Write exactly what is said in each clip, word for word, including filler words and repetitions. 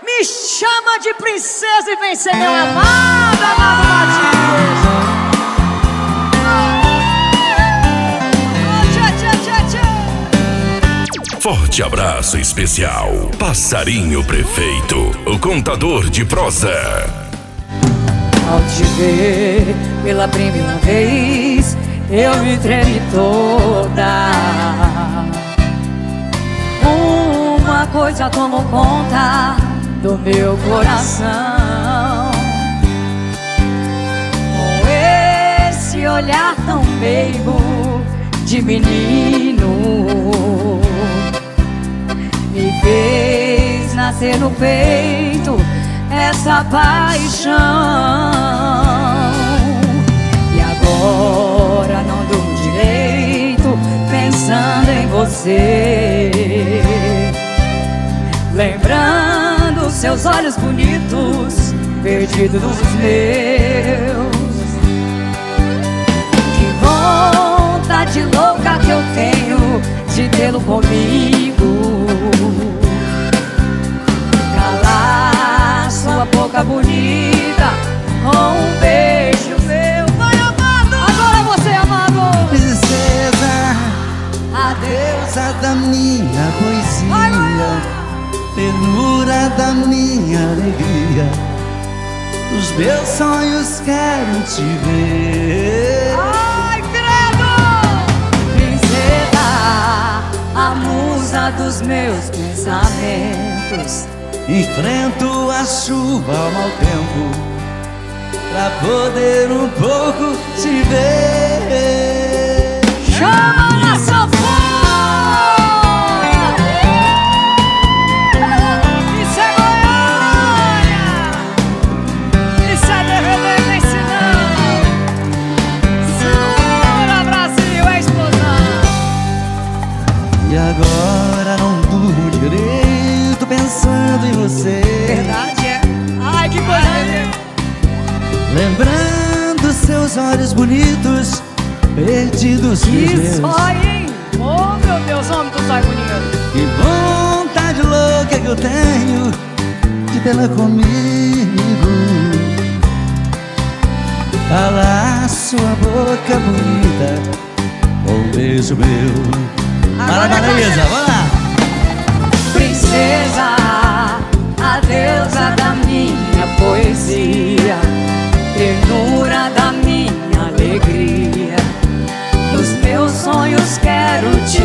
Me chama de princesa e vem ser meu amado, amado Matias. Forte abraço especial, Passarinho Prefeito, o contador de prosa. Ao te ver pela primeira vez, eu me tremi toda. Uma coisa tomou conta do meu coração. Com esse olhar tão meigo de menino, me fez nascer no peito essa paixão. E agora não durmo direito pensando em você, lembrando seus olhos bonitos perdidos nos meus. Que vontade louca que eu tenho de tê-lo comigo, calar sua boca bonita com um beijo meu. Vai, amado! Agora você, amado! Princesa, a deusa da minha poesia, ternura da minha alegria, dos meus sonhos quero te ver. Ai, credo! Princesa, a musa dos meus pensamentos, enfrento a chuva ao mau tempo pra poder um pouco te ver. chama na sanfona! Isso é Goiânia! Isso é D V D Mensinão! Segura, Brasil, é explosão! E agora não durmo direito pensando em você. Verdade, é? Ai, que coisa! Lembrando seus olhos bonitos perdidos nos Que meus. zóio, hein? Oh, meu Deus, homem do zóio bonito! Que vontade louca que eu tenho de tê-la comigo, calar sua boca bonita com um beijo meu. Fala, Marisa, vamos lá! Princesa, a deusa da minha poesia, ternura da minha alegria, dos meus sonhos quero te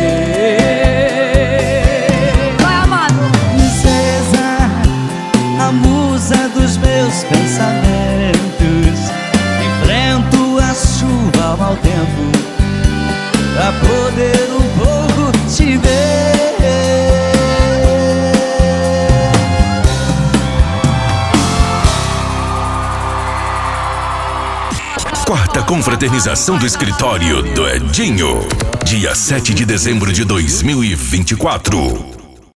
ver. Vai, amado! Princesa, a musa dos meus pensamentos, enfrento a chuva ao mau tempo pra poder um pouco te ver. Quarta confraternização do escritório do Edinho, dia sete de dezembro de dois mil e vinte e quatro.